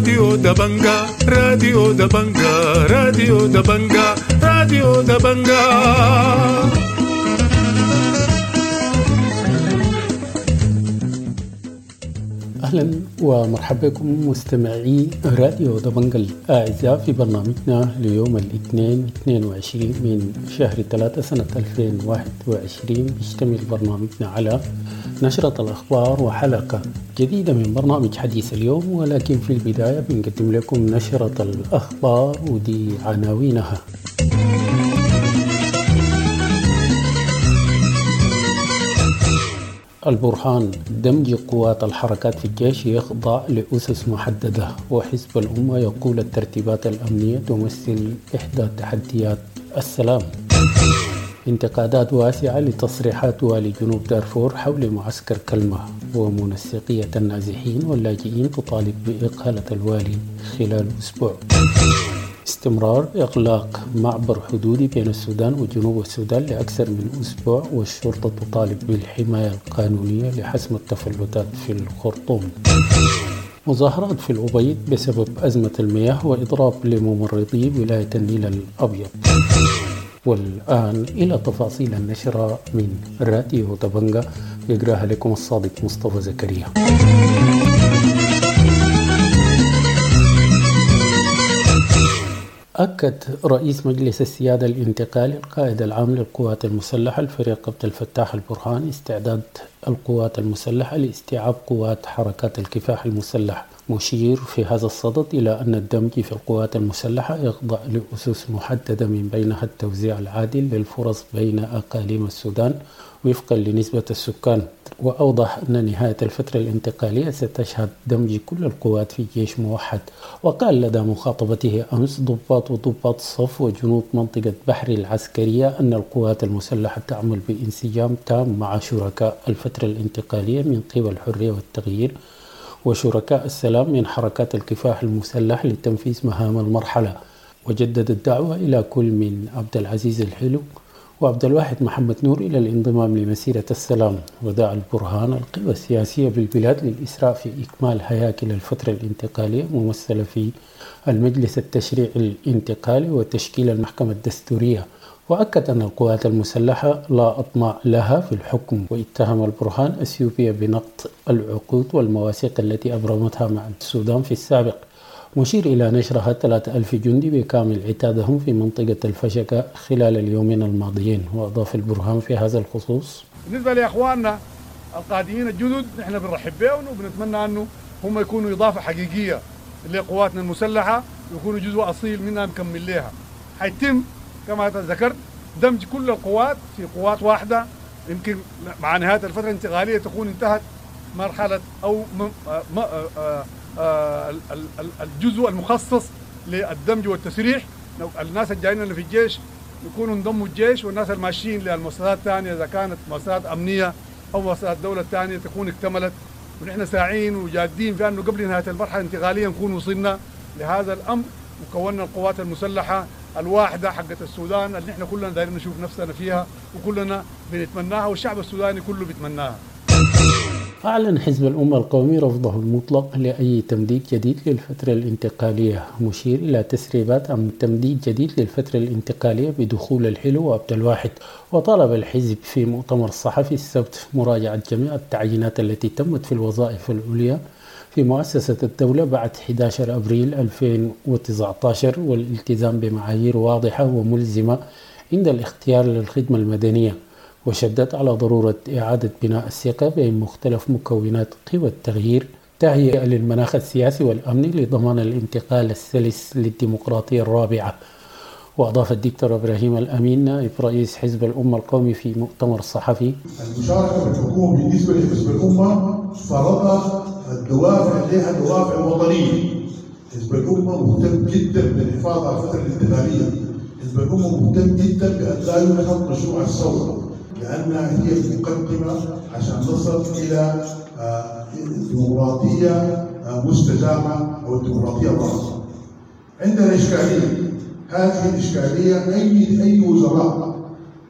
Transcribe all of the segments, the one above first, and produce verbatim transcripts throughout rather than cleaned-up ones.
راديو دبنجا راديو دبنجا راديو دبنجا راديو دبنجا. أهلا ومرحبا بكم مستمعي راديو دبنجا الأعزاء في برنامجنا ليوم الاثنين اثنين وعشرين من شهر ثلاثة سنة ألفين وواحد وعشرين. يشتمل برنامجنا على نشرة الأخبار وحلقة جديدة من برنامج حديث اليوم، ولكن في البداية بنقدم لكم نشرة الأخبار ودي عناوينها. البرهان: دمج قوات الحركات في الجيش يخضع لأسس محددة، وحزب الأمة يقول الترتيبات الأمنية تمثل إحدى تحديات السلام. انتقادات واسعة لتصريحات والي جنوب دارفور حول معسكر كلمة، ومنسقية النازحين واللاجئين تطالب بإقالة الوالي خلال أسبوع. استمرار إغلاق معبر حدودي بين السودان وجنوب السودان لأكثر من أسبوع، والشرطة تطالب بالحماية القانونية لحسم التفلتات في الخرطوم. مظاهرات في الأبيض بسبب أزمة المياه وإضراب لممرضي ولاية النيل الأبيض. والآن إلى تفاصيل النشرة من راديو دبنجا، يقرأها لكم الصادق مصطفى زكريا. أكد رئيس مجلس السيادة الانتقالي القائد العام للقوات المسلحة الفريق عبد الفتاح البرهان استعداد القوات المسلحة لاستيعاب قوات حركات الكفاح المسلح، مشير في هذا الصدد إلى أن الدمج في القوات المسلحة يخضع لأسس محددة من بينها التوزيع العادل للفرص بين أقاليم السودان وفقا لنسبة السكان. وأوضح أن نهاية الفترة الانتقالية ستشهد دمج كل القوات في جيش موحد. وقال لدى مخاطبته أمس ضباط وضباط الصف وجنود منطقة بحر العسكرية أن القوات المسلحة تعمل بانسجام تام مع شركاء الفترة الانتقالية من قبل الحرية والتغيير وشركاء السلام من حركات الكفاح المسلح لتنفيذ مهام المرحلة. وجدد الدعوة إلى كل من عبد العزيز الحلو وعبد الواحد محمد نور إلى الانضمام لمسيرة السلام. ودعا البرهان القوى السياسية بالبلاد للإسراع في إكمال هياكل الفترة الانتقالية ممثلة في المجلس التشريعي الانتقالي وتشكيل المحكمة الدستورية. وأكد أن القوات المسلحة لا أطماع لها في الحكم، واتهم البرهان أثيوبيا بنقض العقود والمواثيق التي أبرمتها مع السودان في السابق، مشير إلى نشرها ثلاثة ألف جندي بكامل عتادهم في منطقة الفشكة خلال اليومين الماضيين. وأضاف البرهان في هذا الخصوص: بالنسبة لإخواننا القادمين الجدد نحن بنرحب بهم وبنتمنى أنه هم يكونوا إضافة حقيقية لقواتنا المسلحة ويكونوا جزء أصيل منها مكمل لها. حيتم كما ذكرت دمج كل القوات في قوات واحدة، يمكن مع نهاية الفترة الانتقالية تكون انتهت مرحلة أو م... م... آ... آ... الجزء المخصص للدمج والتسريح. الناس الجايين في الجيش يكونوا انضموا الجيش، والناس الماشيين للمؤسسات الثانية إذا كانت مؤسسات أمنية أو مؤسسات دولة الثانية تكون اكتملت. ونحن ساعين وجادين في أنه قبل نهاية المرحلة الانتقالية نكون وصلنا لهذا الأمر وكوننا القوات المسلحة الواحدة حقة السودان اللي نحن كلنا دايرين نشوف نفسنا فيها وكلنا بنتمناها والشعب السوداني كله بيتمناها. أعلن حزب الأمة القومي رفضه المطلق لأي تمديد جديد للفترة الانتقالية، مشير إلى تسريبات عن تمديد جديد للفترة الانتقالية بدخول الحلو وعبد الواحد. وطلب الحزب في مؤتمر صحفي السبت مراجعة جميع التعيينات التي تمت في الوظائف العليا في مؤسسة الدولة بعد أحد عشر أبريل ألفين وتسعة عشر، والالتزام بمعايير واضحة وملزمة عند الاختيار للخدمة المدنية. وشدد على ضرورة إعادة بناء الثقة بين مختلف مكونات قوى التغيير، تهيئة للمناخ السياسي والأمني لضمان الانتقال السلس للديمقراطية الرابعة. وأضاف الدكتور إبراهيم الأمين نائب رئيس حزب الأمة القومي في مؤتمر صحفي: المشاركة بالحكومة بالنسبة لحزب الأمة فرضها الدوافع لها دوافع وطنية. حزب الأمة مهتم جدا بالحفاظ على الفترة الانتقالية. حزب الأمة مهتم جدا بأن لا ينهض مشروع الثورة، لأنها هي المقدمة عشان نصل إلى ديمقراطية مستدامة أو الديمقراطية الراقية. عندنا إشكالية، هذه الإشكالية أي أي وزراء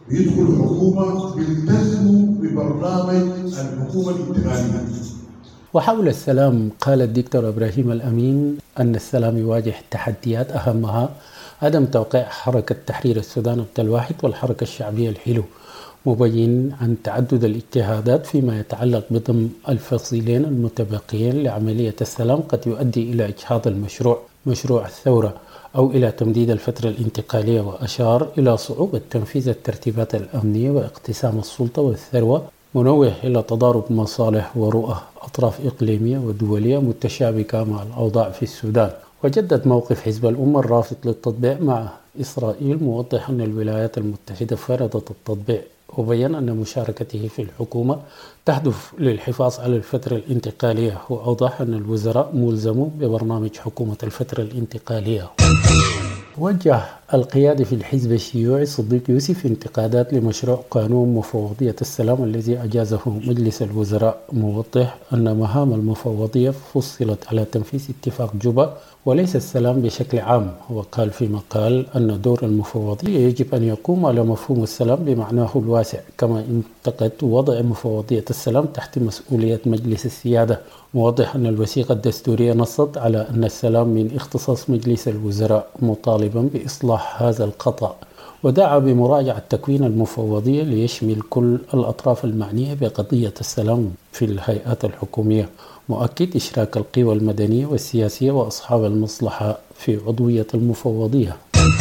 بيدخلوا الحكومة بيلتزموا ببرنامج الحكومة الانتقالية. وحول السلام قال الدكتور إبراهيم الأمين أن السلام يواجه تحديات أهمها عدم توقيع حركة تحرير السودان عبد الواحد والحركة الشعبية الحلو، مبين عن تعدد الاجتهادات فيما يتعلق بضم الفصيلين المتبقيين لعملية السلام قد يؤدي إلى إجهاض المشروع مشروع الثورة أو إلى تمديد الفترة الانتقالية، وأشار إلى صعوبة تنفيذ الترتيبات الأمنية واقتسام السلطة والثروة، منوه إلى تضارب مصالح ورؤى أطراف إقليمية ودولية متشابكة مع الأوضاع في السودان. وجدد موقف حزب الأمة الرافض للتطبيع مع إسرائيل، موضح أن الولايات المتحدة فرضت التطبيع، وبين أن مشاركته في الحكومة تهدف للحفاظ على الفترة الانتقالية، وأوضح أن الوزراء ملزمون ببرنامج حكومة الفترة الانتقالية. وجه القيادة في الحزب الشيوعي صديق يوسف انتقادات لمشروع قانون مفوضية السلام الذي أجازه مجلس الوزراء، موضح أن مهام المفوضية فصلت على تنفيذ اتفاق جوبا وليس السلام بشكل عام. وقال في مقال أن دور المفوضية يجب أن يقوم على مفهوم السلام بمعناه الواسع، كما انتقد وضع مفوضية السلام تحت مسؤولية مجلس السيادة، موضح أن الوثيقة الدستورية نصت على أن السلام من اختصاص مجلس الوزراء، مطالبا بإصلاح هذا الخطأ، ودعا بمراجعة تكوين المفوضية ليشمل كل الأطراف المعنية بقضية السلام في الهيئات الحكومية، مؤكد إشراك القوى المدنية والسياسية وأصحاب المصلحة في عضوية المفوضية.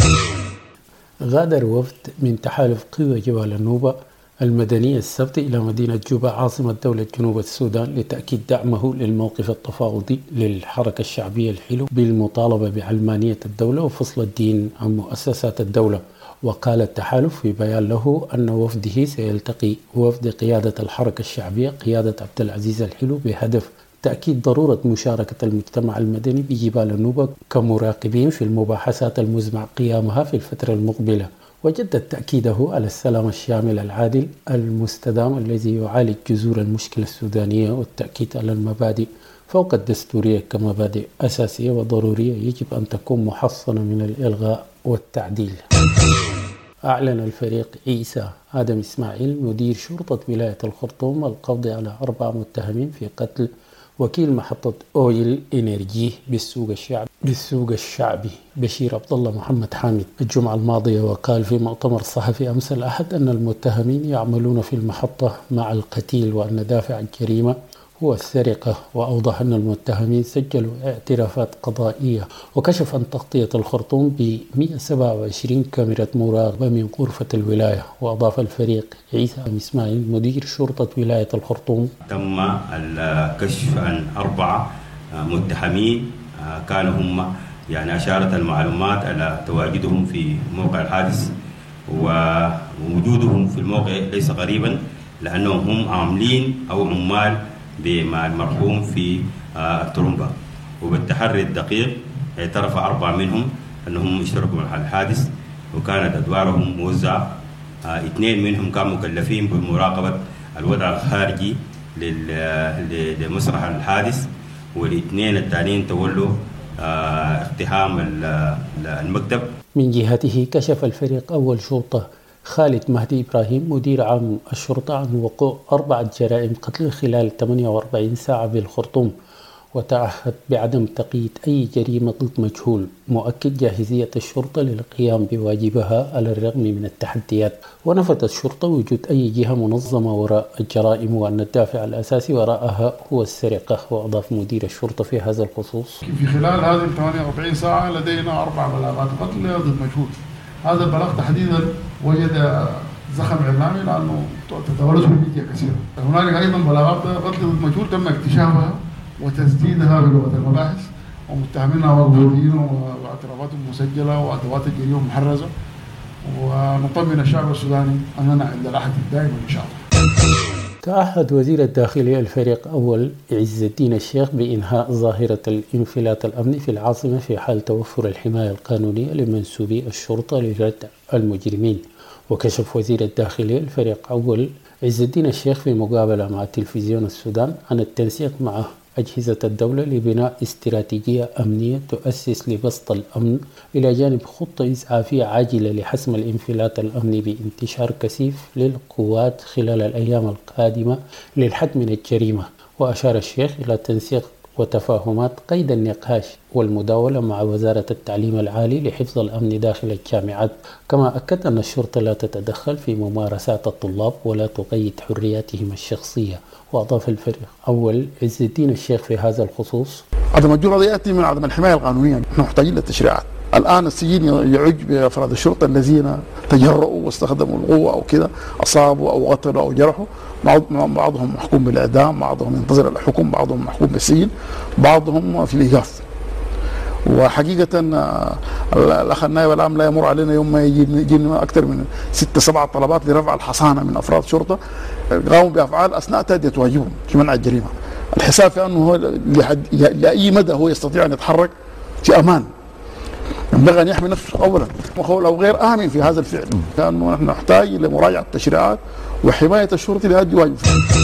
غادر وفد من تحالف قوى جبال النوبة المدنية السبت إلى مدينة جوبا عاصمة دولة جنوب السودان لتأكيد دعمه للموقف التفاوضي للحركة الشعبية الحلو بالمطالبة بعلمانية الدولة وفصل الدين عن مؤسسات الدولة. وقال التحالف في بيان له أن وفده سيلتقي وفد قيادة الحركة الشعبية قيادة عبد العزيز الحلو بهدف تأكيد ضرورة مشاركة المجتمع المدني بجبال النوبة كمراقبين في المباحثات المزمع قيامها في الفترة المقبلة، وجدد تأكيده على السلام الشامل العادل المستدام الذي يعالج جذور المشكلة السودانية، والتأكيد على المبادئ فوق الدستورية كمبادئ أساسية وضرورية يجب أن تكون محصنة من الإلغاء والتعديل. أعلن الفريق عيسى آدم إسماعيل مدير شرطة ولاية الخرطوم القبض على أربع متهمين في قتل وكيل محطة أويل إنرجي بالسوق الشعبي بالسوق الشعبي بشير عبد الله محمد حامد الجمعة الماضية. وقال في مؤتمر صحفي أمس الأحد أن المتهمين يعملون في المحطة مع القتيل وأن دافع الجريمة هو السرقة، وأوضح أن المتهمين سجلوا اعترافات قضائية، وكشف عن تغطية الخرطوم ب مئة وسبعة وعشرين كاميرا مراقبة من غرفة الولاية. وأضاف الفريق عيسى إسماعيل مدير شرطة ولاية الخرطوم تم الكشف عن أربعة متهمين كانوا هم يعني أشارت المعلومات على تواجدهم في موقع الحادث، ووجودهم في الموقع ليس غريبا لأنهم هم عاملين أو عمال مع المرحوم في الترومبا. وبالتحري الدقيق اعترف أربعة منهم أنهم اشتركوا مع الحادث، وكانت أدوارهم موزعة. اثنين منهم كانوا مكلفين بمراقبة الوضع الخارجي لمسرح الحادث، والاثنين التانيين تولوا اقتحام المكتب. من جهته كشف الفريق أول شرطة خالد مهدي إبراهيم مدير عام الشرطة عن وقوع أربعة جرائم قتل خلال ثمانية وأربعين ساعة بالخرطوم، وتعهد بعدم تقييد أي جريمة ضد مجهول، مؤكد جاهزية الشرطة للقيام بواجبها على الرغم من التحديات. ونفت الشرطة وجود أي جهة منظمة وراء الجرائم وأن الدافع الأساسي وراءها هو السرقة. وأضاف مدير الشرطة في هذا الخصوص: في خلال هذه ثمانية وأربعين ساعة لدينا أربع بلاغات قتل ضد مجهول. هذا البلاغ تحديدا وجد زخم إعلامي لأنه تتوالد الميديا كثيرا. هنالك أيضا بلاغات قتل ضد مجهول تم اكتشافها وتسديدها بلغة المباحث، ومتهمينها مقبولين واعترافاتهم مسجلة وأدوات الجريمة محرزة، ونطمن الشعب السوداني أننا عند العهد الدائم إن شاء الله. تعهد وزير الداخلية الفريق أول عز الدين الشيخ بإنهاء ظاهرة الانفلات الأمني في العاصمة في حال توفر الحماية القانونية لمنسوبي الشرطة لردع المجرمين. وكشف وزير الداخلية الفريق أول عز الدين الشيخ في مقابلة مع تلفزيون السودان عن التنسيق مع أجهزة الدولة لبناء استراتيجية أمنية تؤسس لبسط الأمن إلى جانب خطة إسعافية عاجلة لحسم الانفلات الأمني بانتشار كثيف للقوات خلال الأيام القادمة للحد من الجريمة. وأشار الشيخ إلى تنسيق وتفاهمات قيد النقاش والمداولة مع وزارة التعليم العالي لحفظ الأمن داخل الجامعات. كما أكد أن الشرطة لا تتدخل في ممارسات الطلاب ولا تقيد حرياتهم الشخصية. وأضاف الفريق أول عز الدين الشيخ في هذا الخصوص: عدم الجرأة يأتي من عدم الحماية القانونية. نحن محتاجين للتشريعات. الآن السجين يعج بأفراد الشرطة الذين تجرؤوا واستخدموا القوة أو كذا، أصابوا أو قتلوا أو جرحوا. بعضهم محكوم بالإعدام، بعضهم ينتظر الحكم، بعضهم محكوم بالسجن، بعضهم في الإيقاف. وحقيقة الأخ النائب العام لا يمر علينا يوم ما يجي لنا أكثر من ستة سبعة طلبات لرفع الحصانة من أفراد شرطة قاموا بأفعال أثناء تأدية واجبهم في منع الجريمة. الحساب في أنه لأي مدى هو يستطيع أن يتحرك في أمان. ينبغي أن يحمي نفسه أولا أو غير آمن في هذا الفعل، لأنه نحن نحتاج لمراجعة التشريعات وحماية الشرطة لأدي واجبه.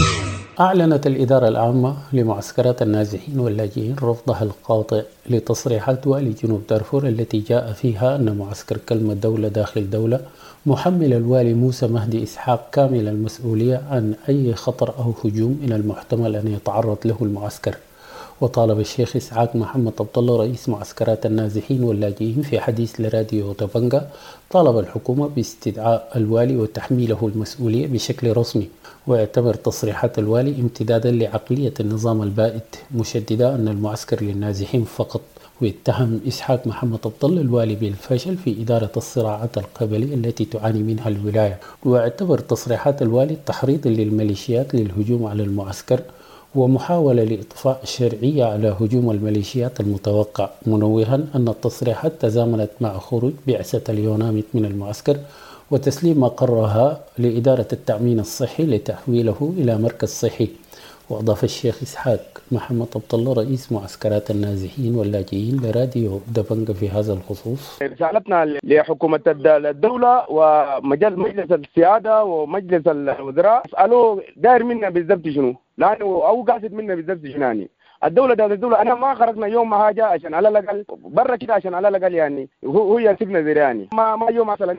أعلنت الإدارة العامة لمعسكرات النازحين واللاجئين رفضها القاطع لتصريحات والي جنوب دارفور التي جاء فيها أن معسكر كلمة دولة داخل دولة محمل الوالي موسى مهدي إسحاق كامل المسؤولية عن أي خطر أو هجوم من المحتمل أن يتعرض له المعسكر. وطالب الشيخ إسحاق محمد عبد الله رئيس معسكرات النازحين واللاجئين في حديث لراديو دبنجا طالب الحكومة باستدعاء الوالي وتحميله المسؤولية بشكل رسمي، واعتبر تصريحات الوالي امتدادا لعقلية النظام البائد، مشددا أن المعسكر للنازحين فقط. واتهم إسحاق محمد عبد الله الوالي بالفشل في إدارة الصراعات القبلية التي تعاني منها الولاية، واعتبر تصريحات الوالي تحريضا للميليشيات للهجوم على المعسكر ومحاولة لإطفاء الشرعية على هجوم الميليشيات المتوقع، منوها أن التصريحات تزامنت مع خروج بعثة اليوناميت من المعسكر وتسليم مقرها لإدارة التأمين الصحي لتحويله إلى مركز صحي. وأضاف الشيخ إسحاق محمد عبد الله رئيس معسكرات النازحين واللاجئين لراديو دبنجا في هذا الخصوص: رسالتنا لحكومة الدولة ومجلس السيادة ومجلس الوزراء اسألوا داير منا بالضبط شنو، لأنه أو قاصد منا بالضبط شناني. الدولة دولة الدولة أنا ما خرجنا يوم ما حاجة عشان على الأقل برا كده عشان على الأقل يعني هو هو يسيبنا زرياني ما ما يوم مثلا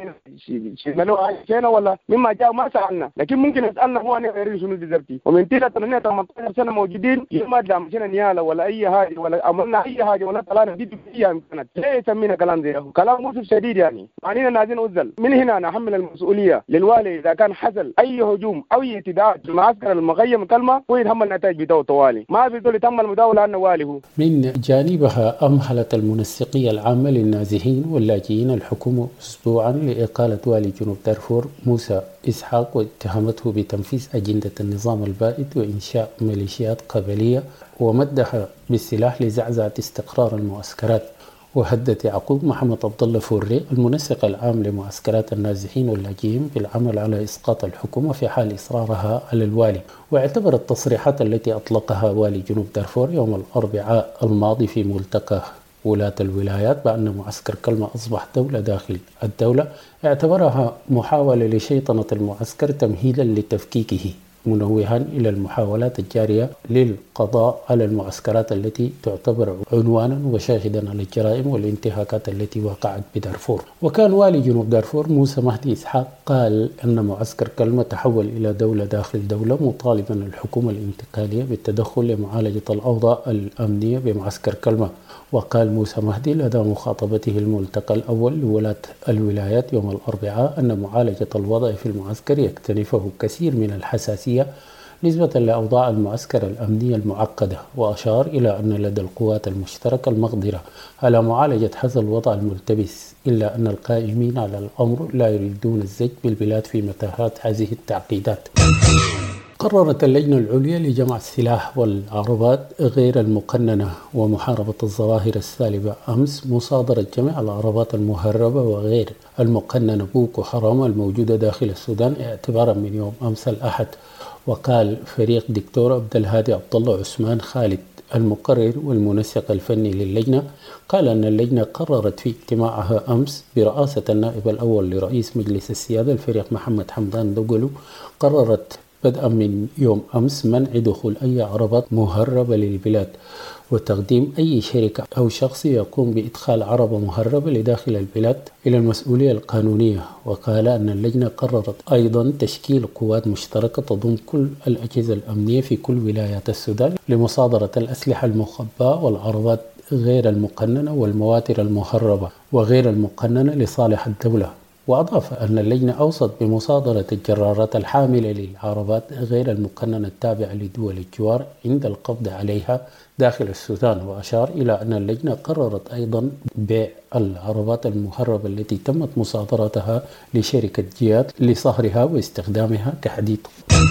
شيء له عشان ولا مما جاء ما سألنا، لكن ممكن نسألنا هو أنا غير شنو بالضبط. ومن تلك الثمانية ثمانية عشر سنة موجودين يوم ما دام مشينا نيالا ولا أي حاجة ولا عملنا أي حاجة ولا طلعنا دي بيها سنة ليه يسمينا كلام زي ده؟ كلام مؤسف شديد يعني. معنينا نازين أزل من هنا نحمل المسؤولية للوالي إذا كان حصل أي هجوم أو اعتداء في المعسكر المغيم كلمة هو يتحمل نتائج بتاعه طوالي، ما في دول يتحمل مداولة أنه والي. من جانبها أمهلت المنسقية العامة للنازحين واللاجئين الحكومة أسبوعا لإقالة والي جنوب دارفور موسى إسحاق واتهمته بتنفيذ أجندة النظام البائد وإنشاء ميليشيات قبلية ومدها بالسلاح لزعزعة استقرار المعسكرات. وهدد يعقوب محمد عبد الله فوري المنسق العام لمعسكرات النازحين واللاجئين بالعمل على إسقاط الحكومة في حال إصرارها على الوالي. واعتبر التصريحات التي أطلقها والي جنوب دارفور يوم الأربعاء الماضي في ملتقى ولاة الولايات بأن معسكر كلمة أصبح دولة داخل الدولة اعتبرها محاولة لشيطنة المعسكر تمهيدا لتفكيكه، منوها إلى المحاولات الجارية للقضاء على المعسكرات التي تعتبر عنوانا وشاهدا على الجرائم والانتهاكات التي وقعت بدارفور. وكان والي جنوب دارفور موسى مهدي إسحاق قال أن معسكر كلمة تحول إلى دولة داخل دولة، مطالبا الحكومة الانتقالية بالتدخل لمعالجة الأوضاع الأمنية بمعسكر كلمة. وقال موسى مهدي لدى مخاطبته الملتقى الأول لولاة الولايات يوم الأربعاء أن معالجة الوضع في المعسكر يكتنفه كثير من الحساسية نسبة لأوضاع المعسكر الأمنية المعقدة، وأشار إلى أن لدى القوات المشتركة المقدرة على معالجة هذا الوضع الملتبس، إلا أن القائمين على الأمر لا يريدون الزج بالبلاد في متاهات هذه التعقيدات. قررت اللجنة العليا لجمع السلاح والعربات غير المقننة ومحاربة الظواهر السالبة أمس مصادرة جميع العربات المهربة وغير المقننة بوكو حرام الموجودة داخل السودان اعتبارا من يوم أمس الأحد. وقال فريق دكتور عبد الهادي عبد الله عثمان خالد المقرر والمنسق الفني للجنة قال أن اللجنة قررت في اجتماعها أمس برئاسة النائب الأول لرئيس مجلس السيادة الفريق محمد حمدان دقلو قررت بدءا من يوم أمس منع دخول أي عربات مهربة للبلاد، وتقديم أي شركة أو شخص يقوم بإدخال عربة مهربة لداخل البلاد إلى المسؤولية القانونية. وقال أن اللجنة قررت أيضا تشكيل قوات مشتركة تضم كل الأجهزة الأمنية في كل ولايات السودان لمصادرة الأسلحة المخبأة والعربات غير المقننة والمواتر المهربة وغير المقننة لصالح الدولة. وأضاف أن اللجنة أوصت بمصادرة الجرارات الحاملة للعربات غير المقننة التابعة لدول الجوار عند القبض عليها داخل السودان. وأشار إلى أن اللجنة قررت أيضا بيع العربات المهربة التي تمت مصادرتها لشركة جياد لصهرها واستخدامها كحديد.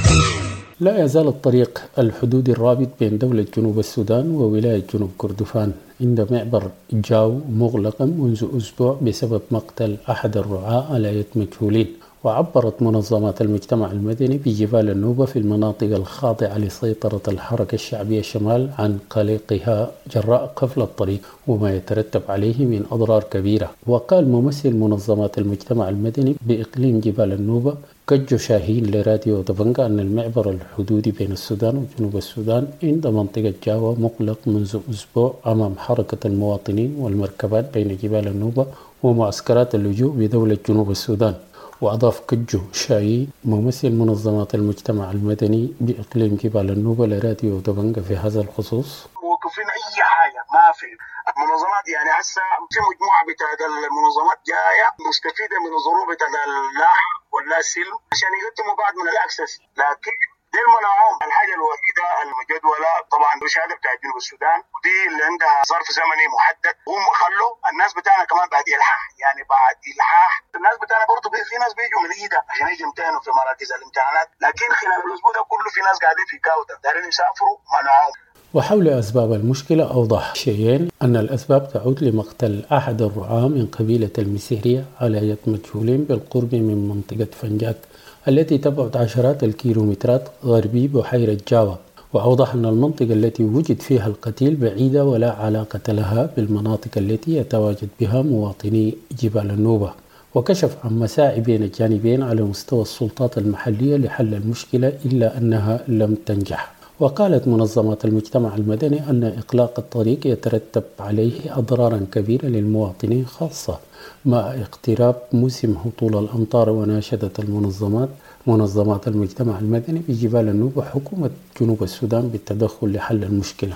لا يزال الطريق الحدودي الرابط بين دولة جنوب السودان وولاية جنوب كردفان عند معبر جاو مغلقا منذ أسبوع بسبب مقتل أحد الرعاة على يد مجهولين. وعبرت منظمات المجتمع المدني بجبال النوبة في المناطق الخاضعة لسيطرة الحركة الشعبية شمال عن قلقها جراء قفل الطريق وما يترتب عليه من أضرار كبيرة. وقال ممثل منظمات المجتمع المدني بإقليم جبال النوبة كجو شاهين لراديو دبنجا أن المعبر الحدودي بين السودان وجنوب السودان عند منطقة جاوا مغلق منذ أسبوع أمام حركة المواطنين والمركبات بين جبال النوبة ومعسكرات اللجوء بدولة جنوب السودان. وأضاف كجو شاي ممثل منظمات المجتمع المدني بإقليم جبال النوبة لراديو دبنجا في هذا الخصوص: موقفين أي حاجة ما في المنظمات، يعني هسه في مجموعة بتاع المنظمات جاية مستفيدة من الظروف بتاع اللاح ولا سلم عشان يقدموا بعض من الأكسس، لكن دي المنعهم. الحاجة الوحيدة المجدولة طبعا الشهادة بتاع جنوب السودان ودي اللي عندها ظرف زمني محدد، هم خلوا الناس بتاعنا كمان بعد إلحاح، يعني بعد إلحاح الناس بتاعنا برضه في ناس بيجوا من إيدا عشان يجوا يمتحنوا في مراكز الامتحانات، لكن خلال الأسبوع ده كله في ناس قاعدين في كاوتا دارين يسافروا منعهم. وحول أسباب المشكلة أوضح شيئين أن الأسباب تعود لمقتل أحد الرعاة من قبيلة المسيرية على يد مجهولين بالقرب من منطقة فنجات التي تبعد عشرات الكيلومترات غربي بحيرة جاوا. وأوضح أن المنطقة التي وجد فيها القتيل بعيدة ولا علاقة لها بالمناطق التي يتواجد بها مواطني جبال النوبة. وكشف عن مساعي بين الجانبين على مستوى السلطات المحلية لحل المشكلة إلا أنها لم تنجح. وقالت منظمات المجتمع المدني أن إغلاق الطريق يترتب عليه أضرارا كبيرة للمواطنين خاصة مع اقتراب موسم هطول الأمطار. وناشدت المنظمات منظمات المجتمع المدني بجبال النوبة حكومة جنوب السودان بالتدخل لحل المشكلة.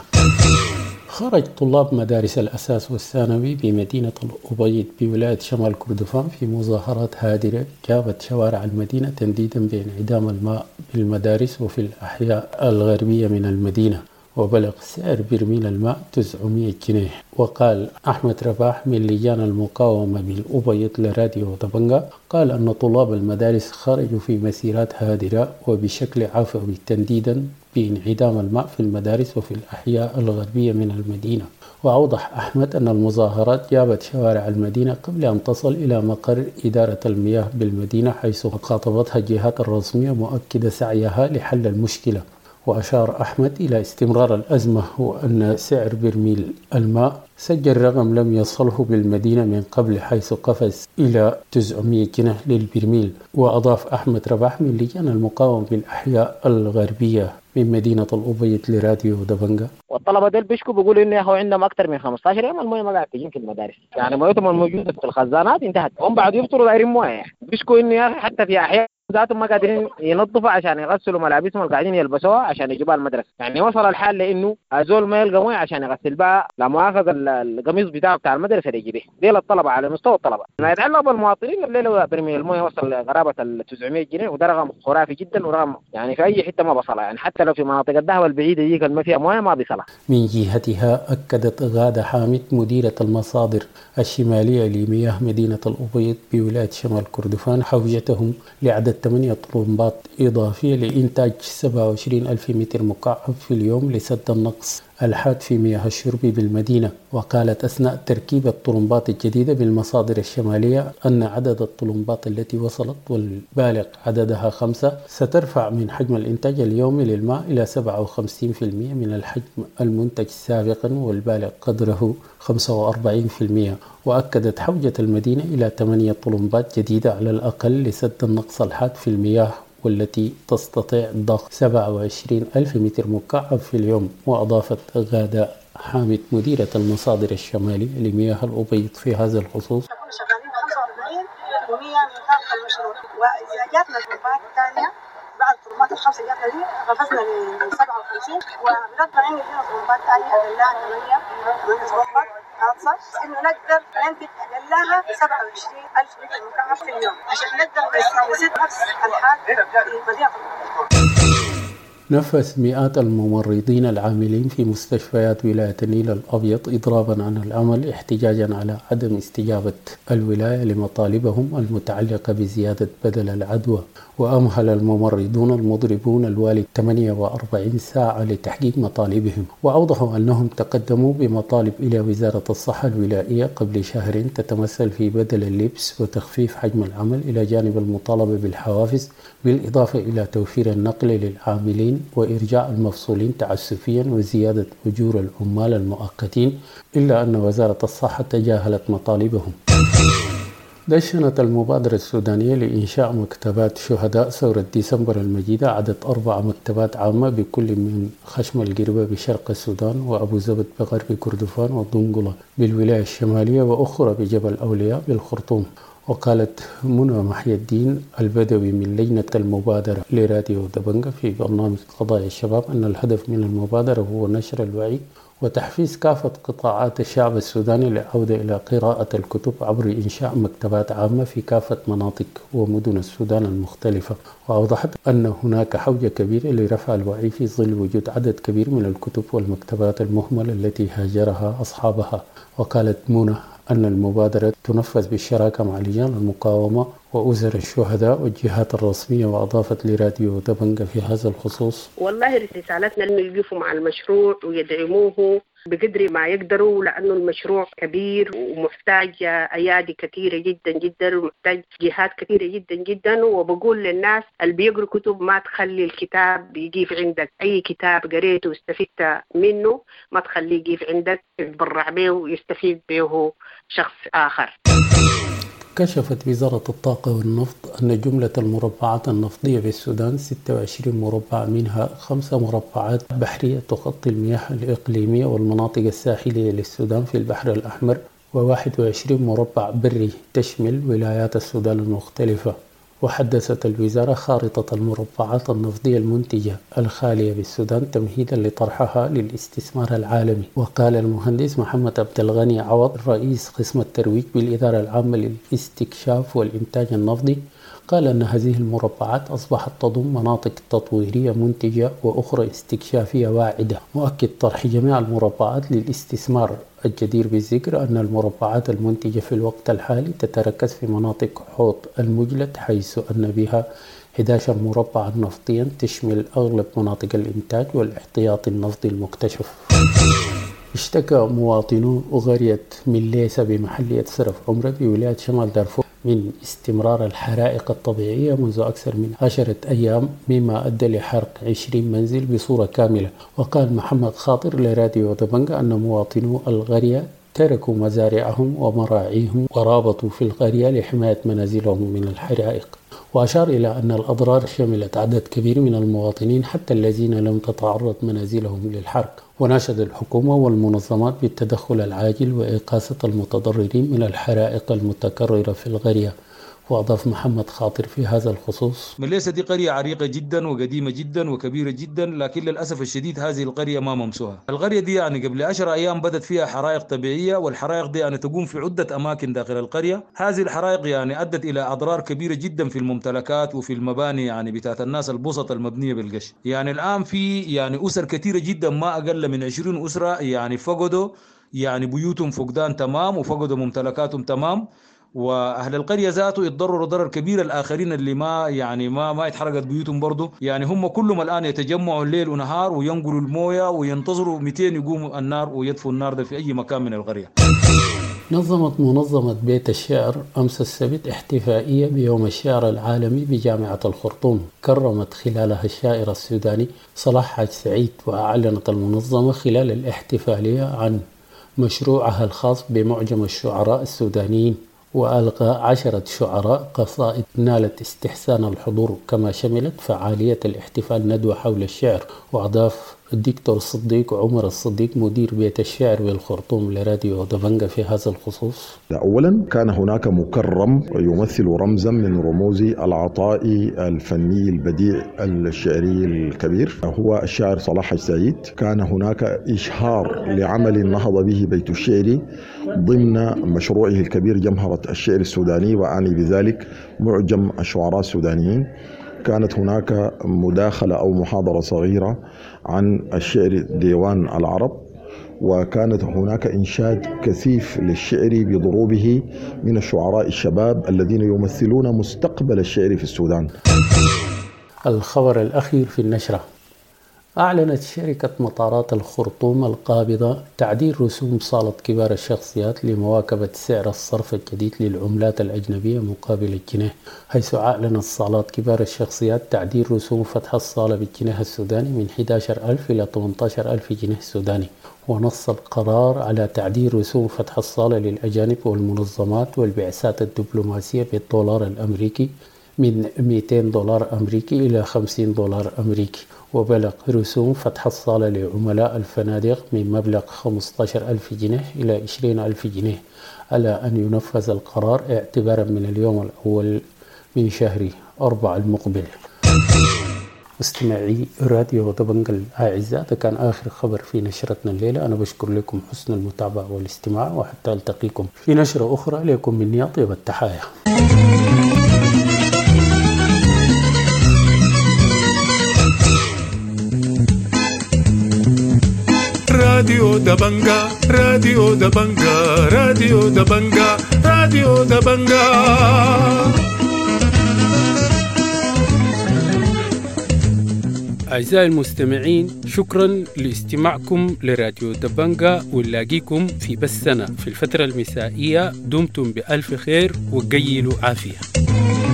خرج طلاب مدارس الأساس والثانوي بمدينة الأبيض بولاية شمال كردفان في مظاهرات هادرة جابت شوارع المدينة تنديدا بانعدام الماء بالمدارس وفي الأحياء الغربية من المدينة، وبلغ سعر برميل الماء تسعمائة جنيه. وقال أحمد رباح من لجان المقاومة بالأبيض لراديو دبنجا قال أن طلاب المدارس خرجوا في مسيرات هادرة وبشكل عفوي تنديدا بانعدام الماء في المدارس وفي الأحياء الغربية من المدينة. وأوضح أحمد أن المظاهرات جابت شوارع المدينة قبل أن تصل إلى مقر إدارة المياه بالمدينة، حيث خاطبتها الجهات الرسمية مؤكدة سعيها لحل المشكلة. وأشار أحمد إلى استمرار الأزمة وأن سعر برميل الماء سجل رقم لم يصله بالمدينة من قبل حيث قفز إلى تسعمائة جنيه للبرميل. وأضاف أحمد رباح من لجان المقاومة بالأحياء الغربية من مدينة الأبيض لراديو دبنجا: والطلبة ديل بيشكوا بيقولوا إنه هو عندهم أكثر من خمسة عشر يوم المويه ما قاعد تجين في المدارس، يعني مويتهم الموجودة في الخزانات انتهت، هم بعد يفطروا دايرين مويه. بيشكوا إنه يا أخي حتى في أحياء ذاتهم ما قادرين ينظفوا عشان يغسلوا ملابسهم اللي قاعدين يلبسوها عشان يجيبوها المدرسة. يعني وصل الحال لأنه الزول ما يلقى مويه عشان يغسل بها، لا مؤاخذة القميص بتاعه بتاع المدرسة اللي يجيبه. ديل الطلبة على مستوى الطلبة. ما يتعلق بالمواطنين الليلة برميل المويه وصل قرابة ال تسعمائة جنيه، وده رقم خرافي جدا ورقم يعني في أي حتة ما بصلها، يعني حتى لو في مناطق الدهوة البعيدة دي كان ما فيها مويه ما بيصلها. من جهتها أكدت غادة حامد مديرة المصادر الشمالية لمياه مدينة الأبيض بولاية شمال كردفان حوجتهم لعدد ثمانية طلمبات إضافية لإنتاج سبعة وعشرين ألف متر مكعب في اليوم لسد النقص الحاد في مياه الشرب بالمدينة. وقالت أثناء تركيب الطلمبات الجديدة بالمصادر الشمالية أن عدد الطلمبات التي وصلت والبالغ عددها خمسة سترفع من حجم الإنتاج اليومي للماء إلى سبعة وخمسين بالمئة من الحجم المنتج سابقا والبالغ قدره خمسة وأربعين بالمئة. وأكدت حوجة المدينة إلى ثمانية طلمبات جديدة على الأقل لسد النقص الحاد في المياه والتي تستطيع ضخ سبعة وعشرين ألف متر مكعب في اليوم. وأضافت غادة حامد مديرة المصادر الشمالية لمياه الأبيض في هذا الخصوص: كنا شغالين خمسة وأربعين يوميا من خلال المشروع، وإذا جاتنا الفورمات الثانية بعد الفورمات الخمسة جاتنا دي غفزنا ل سبعة وخمسين، ونقدر إنه يجينا فورمات ثانية أقلها ثمانية ثمانية فورمات خاصة إنه نقدر ننتج أقلها سبعة وعشرين ألف متر مكعب في اليوم عشان نقدر نسد نفس الحال في مدينة القدس. نفذ مئات الممرضين العاملين في مستشفيات ولاية النيل الأبيض إضرابا عن العمل احتجاجا على عدم استجابة الولاية لمطالبهم المتعلقة بزيادة بدل العدوى. وأمهل الممرضون المضربون الوالد ثمانية وأربعين ساعة لتحقيق مطالبهم، وأوضحوا أنهم تقدموا بمطالب إلى وزارة الصحة الولائية قبل شهرين تتمثل في بدل اللبس وتخفيف حجم العمل إلى جانب المطالبة بالحوافز، بالإضافة إلى توفير النقل للعاملين وإرجاع المفصولين تعسفيا وزيادة أجور العمال المؤقتين، إلا أن وزارة الصحة تجاهلت مطالبهم. دشنت المبادرة السودانية لإنشاء مكتبات شهداء ثورة ديسمبر المجيدة عدد أربع مكتبات عامة بكل من خشم القربة بشرق السودان، وأبو زبد بغرب كردفان، ودنقلة بالولاية الشمالية، وأخرى بجبل أولياء بالخرطوم. وقالت منى محي الدين البدوي من لجنة المبادرة لراديو دبنجة في برنامج قضايا الشباب أن الهدف من المبادرة هو نشر الوعي وتحفيز كافة قطاعات الشعب السوداني للعودة إلى قراءة الكتب عبر إنشاء مكتبات عامة في كافة مناطق ومدن السودان المختلفة. وأوضحت أن هناك حوجة كبيرة لرفع الوعي في ظل وجود عدد كبير من الكتب والمكتبات المهملة التي هاجرها أصحابها. وقالت منى أن المبادرة تنفذ بالشراكة مع لجان المقاومة وأسر الشهداء والجهات الرسمية. وأضافت لراديو دبنجة في هذا الخصوص: والله رسالتنا أنه يقفوا مع المشروع ويدعموه بقدر ما يقدروا، لأنه المشروع كبير ومحتاج أيادي كثيرة جدا جدا ومحتاج جهات كثيرة جدا جدا. وبقول للناس اللي بيقروا كتب ما تخلي الكتاب يجيف عندك، أي كتاب قريته واستفدت منه ما تخليه يجيف عندك، يتبرع به ويستفيد به شخص آخر. كشفت وزارة الطاقة والنفط أن جملة المربعات النفطية في السودان ستة وعشرين مربع، منها خمسة مربعات بحرية تغطي المياه الإقليمية والمناطق الساحلية للسودان في البحر الأحمر، وواحد وعشرين مربع بري تشمل ولايات السودان المختلفة. وحدثت الوزارة خارطة المربعات النفطية المنتجة الخالية بالسودان تمهيدا لطرحها للاستثمار العالمي. وقال المهندس محمد عبد الغني عوض رئيس قسم الترويج بالإدارة العامة للاستكشاف والإنتاج النفطي، قال أن هذه المربعات أصبحت تضم مناطق تطويرية منتجة وأخرى استكشافية واعدة. مؤكد طرح جميع المربعات للاستثمار الجدير بالذكر أن المربعات المنتجة في الوقت الحالي تتركز في مناطق حوض المجلد، حيث أن بها أحد عشر مربعا نفطيا تشمل أغلب مناطق الإنتاج والاحتياطي النفطي المكتشف. اشتكى مواطنو قرية مليسة بمحلية سرف عمرة بولاية شمال دارفور من استمرار الحرائق الطبيعية منذ أكثر من عشرة أيام، مما أدى لحرق عشرين منزل بصورة كاملة. وقال محمد خاطر لراديو دبنجة أن مواطنو القرية تركوا مزارعهم ومراعيهم ورابطوا في القرية لحماية منازلهم من الحرائق. وأشار إلى أن الأضرار شملت عدد كبير من المواطنين حتى الذين لم تتعرض منازلهم للحرق. وناشد الحكومة والمنظمات بالتدخل العاجل وإيقاظة المتضررين من الحرائق المتكررة في القرية. وأضاف محمد خاطر في هذا الخصوص: مليسة دي قرية عريقة جدا وقديمة جدا وكبيرة جدا، لكن للأسف الشديد هذه القرية ما ممسوها. القرية دي يعني قبل عشر أيام بدت فيها حرائق طبيعية، والحرائق دي يعني تقوم في عدة أماكن داخل القرية. هذه الحرائق يعني أدت إلى أضرار كبيرة جدا في الممتلكات وفي المباني يعني بتاعت الناس البسط المبنية بالقش. يعني الآن في يعني أسر كثيرة جدا ما أقل من عشرين أسرة يعني فقدوا يعني بيوتهم فقدان تمام وفقدوا ممتلكاتهم تمام، واهل القريه ذاته يتضرروا ضرر كبير. الاخرين اللي ما يعني ما ما اتحرقت بيوتهم برضه يعني هم كلهم الان يتجمعوا الليل ونهار وينقلوا المويه وينتظروا مئتين يقوموا النار ويطفوا النار ده في اي مكان من القريه. نظمت منظمة بيت الشعر أمس السبت احتفائية بيوم الشعر العالمي بجامعة الخرطوم، كرمت خلالها الشاعر السوداني صلاح حاج سعيد. وأعلنت المنظمة خلال الاحتفالية عن مشروعها الخاص بمعجم الشعراء السودانيين. وألغى عشرة شعراء قصائد نالت استحسان الحضور، كما شملت فعالية الاحتفال ندوة حول الشعر. وأضاف الدكتور الصديق عمر الصديق مدير بيت الشعر بالخرطوم لراديو دبنجة في هذا الخصوص: أولا كان هناك مكرم يمثل رمزا من رموز العطاء الفني البديع الشعري الكبير، هو الشاعر صلاح السعيد. كان هناك إشهار لعمل نهض به بيت الشعر ضمن مشروعه الكبير جمهرة الشعر السوداني، وأعني بذلك معجم الشعراء السودانيين. كانت هناك مداخلة أو محاضرة صغيرة عن الشعر ديوان العرب، وكانت هناك إنشاد كثيف للشعر بضروبه من الشعراء الشباب الذين يمثلون مستقبل الشعر في السودان. الخبر الأخير في النشرة: أعلنت شركة مطارات الخرطوم القابضة تعديل رسوم صالة كبار الشخصيات لمواكبة سعر الصرف الجديد للعملات الأجنبية مقابل الجنيه، حيث أعلنت صالات كبار الشخصيات تعديل رسوم فتح الصالة بالجنيه السوداني من أحد عشر ألف إلى ثمانية عشر ألف جنيه سوداني. ونص القرار على تعديل رسوم فتح الصالة للأجانب والمنظمات والبعثات الدبلوماسية بالدولار الأمريكي من مئتين دولار أمريكي إلى خمسين دولار أمريكي. وبلغ رسوم فتح الصالة لعملاء الفنادق من مبلغ خمسة عشر ألف جنيه إلى عشرين ألف جنيه، على أن ينفذ القرار اعتبارا من اليوم الأول من شهر أربعة المقبل. مستمعي راديو دبنجة الأعزاء، هذا كان آخر خبر في نشرتنا الليلة. أنا بشكر لكم حسن المتابعة والاستماع، وحتى ألتقيكم في نشرة أخرى. لكم مني طيب التحايا. راديو دبنجة راديو دبنجة راديو دبنجة راديو دبنجة. أعزائي المستمعين، شكرا لاستماعكم لراديو دبنجة، ونلاقيكم في بثنا في الفترة المسائية. دمتم بألف خير وقيلوا عافية.